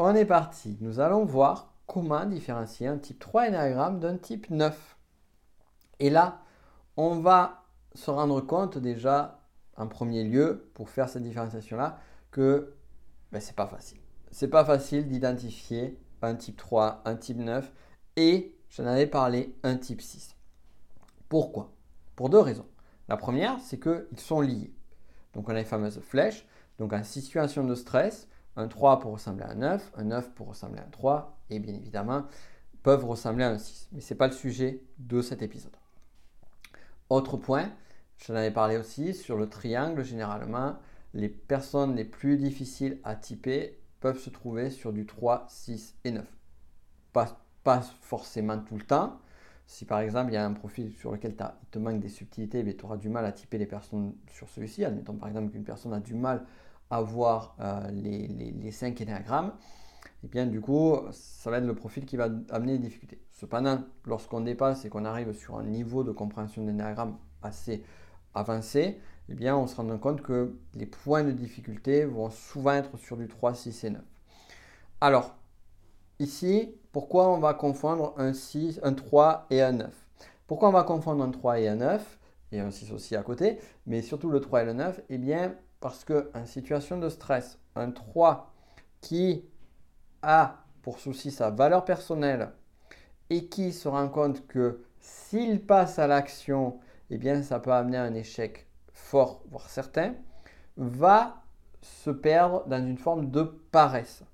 on est parti. Nous allons voir comment différencier un type 3 énéagramme d'un type 9. Et là, on va se rendre compte déjà, en premier lieu, pour faire cette différenciation-là, que c'est pas facile. C'est pas facile d'identifier un type 3, un type 9 et, j'en avais parlé, un type 6. Pourquoi? Pour deux raisons. La première, c'est qu'ils sont liés. Donc on a les fameuses flèches. Donc en situation de stress, un 3 peut ressembler à un 9 peut ressembler à un 3 et bien évidemment peuvent ressembler à un 6. Mais ce n'est pas le sujet de cet épisode. Autre point, j'en avais parlé aussi, sur le triangle, généralement, les personnes les plus difficiles à typer peuvent se trouver sur du 3, 6 et 9. Pas forcément tout le temps. Si par exemple il y a un profil sur lequel il te manque des subtilités, tu auras du mal à typer les personnes sur celui-ci. Admettons par exemple qu'une personne a du mal à voir les 5 énéagrammes. Et bien du coup, ça va être le profil qui va amener des difficultés. Cependant, lorsqu'on dépasse et qu'on arrive sur un niveau de compréhension d'énéagramme assez avancé, eh bien on se rend compte que les points de difficulté vont souvent être sur du 3, 6 et 9. Alors, ici, pourquoi on va confondre un 6, un 3 et un 9? Pourquoi on va confondre un 3 et un 9 et un 6 aussi à côté, mais surtout le 3 et le 9? Eh bien, parce qu'en situation de stress, un 3 qui a pour souci sa valeur personnelle et qui se rend compte que s'il passe à l'action, eh bien, ça peut amener à un échec fort, voire certain, va se perdre dans une forme de paresse.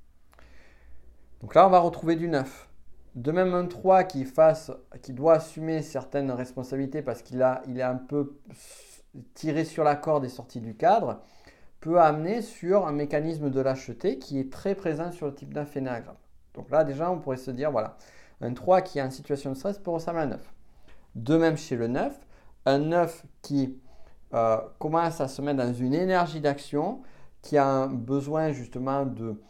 Donc là, on va retrouver du 9. De même, un 3 qui doit assumer certaines responsabilités parce qu'il est un peu tiré sur la corde et sorti du cadre, peut amener sur un mécanisme de lâcheté qui est très présent sur le type 9 énéagramme. Donc là, déjà, on pourrait se dire, voilà, un 3 qui est en situation de stress peut ressembler à un 9. De même chez le 9, un 9 qui commence à se mettre dans une énergie d'action, qui a un besoin justement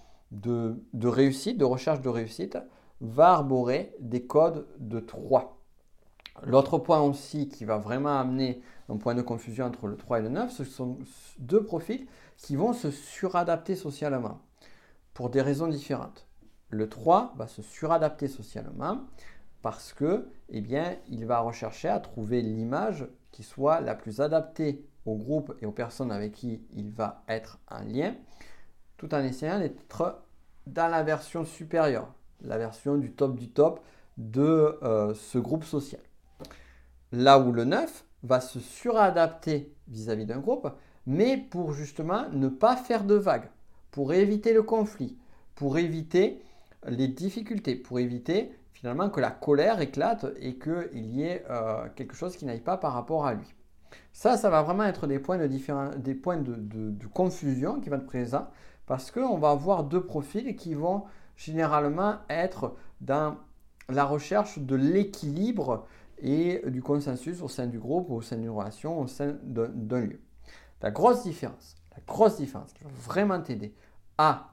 de réussite, de recherche de réussite, va arborer des codes de 3. L'autre point aussi qui va vraiment amener un point de confusion entre le 3 et le 9, ce sont deux profils qui vont se suradapter socialement pour des raisons différentes. Le 3 va se suradapter socialement parce que, eh bien, il va rechercher à trouver l'image qui soit la plus adaptée au groupe et aux personnes avec qui il va être en lien, tout en essayant d'être dans la version supérieure, la version du top de ce groupe social. Là où le 9 va se suradapter vis-à-vis d'un groupe, mais pour justement ne pas faire de vagues, pour éviter le conflit, pour éviter les difficultés, pour éviter finalement que la colère éclate et qu'il y ait quelque chose qui n'aille pas par rapport à lui. Ça va vraiment être des points de confusion qui vont être présents parce qu'on va avoir deux profils qui vont généralement être dans la recherche de l'équilibre et du consensus au sein du groupe, au sein d'une relation, au sein d'un lieu. La grosse différence qui va vraiment t'aider à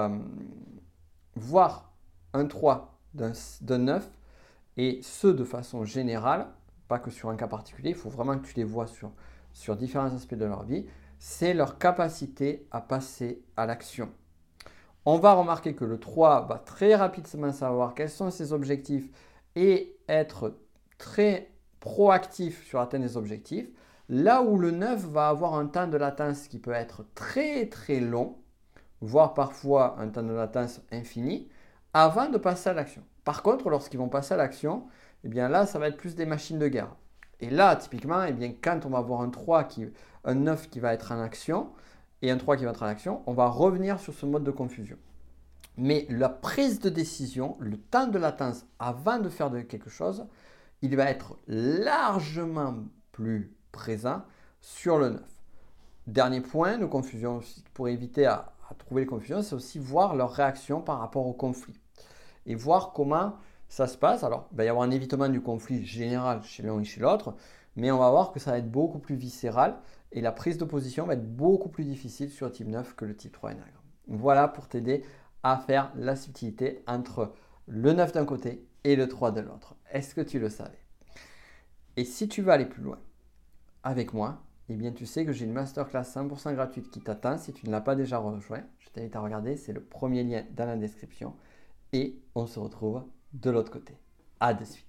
voir un 3 d'un 9 et ce de façon générale, pas que sur un cas particulier, il faut vraiment que tu les vois sur différents aspects de leur vie, c'est leur capacité à passer à l'action. On va remarquer que le 3 va très rapidement savoir quels sont ses objectifs et être très proactif sur atteindre les objectifs, là où le 9 va avoir un temps de latence qui peut être très très long, voire parfois un temps de latence infini, avant de passer à l'action. Par contre, lorsqu'ils vont passer à l'action, eh bien là, ça va être plus des machines de guerre. Et là, typiquement, eh bien, quand on va avoir un 9 qui va être en action et un 3 qui va être en action, on va revenir sur ce mode de confusion. Mais la prise de décision, le temps de latence avant de faire quelque chose, il va être largement plus présent sur le 9. Dernier point de confusion pour éviter à trouver les confusions, c'est aussi voir leur réaction par rapport au conflit et voir comment ça se passe. Alors, il va y avoir un évitement du conflit général chez l'un et chez l'autre, mais on va voir que ça va être beaucoup plus viscéral et la prise de position va être beaucoup plus difficile sur le type 9 que le type 3 énéagramme. Voilà pour t'aider à faire la subtilité entre le 9 d'un côté et le 3 de l'autre. Est-ce que tu le savais? Et si tu veux aller plus loin avec moi, eh bien tu sais que j'ai une masterclass 100% gratuite qui t'attend si tu ne l'as pas déjà rejoint. Je t'invite à regarder, c'est le premier lien dans la description. Et on se retrouve de l'autre côté. À de suite.